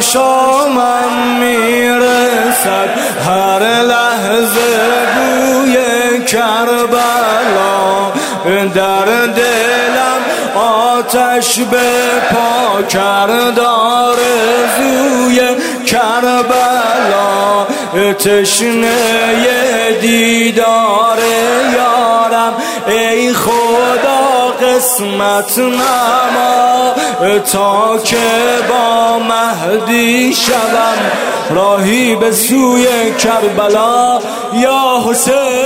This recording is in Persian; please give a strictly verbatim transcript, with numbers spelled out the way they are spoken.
شامم میرسد هر لحظه بوی کربلا، در دلم آتش به پا کرد آرزوی کربلا، تشنه دیدار یارم ای خدا قسمت نما، تا که با مهدی شوم راهی به سوی کربلا. یا حسین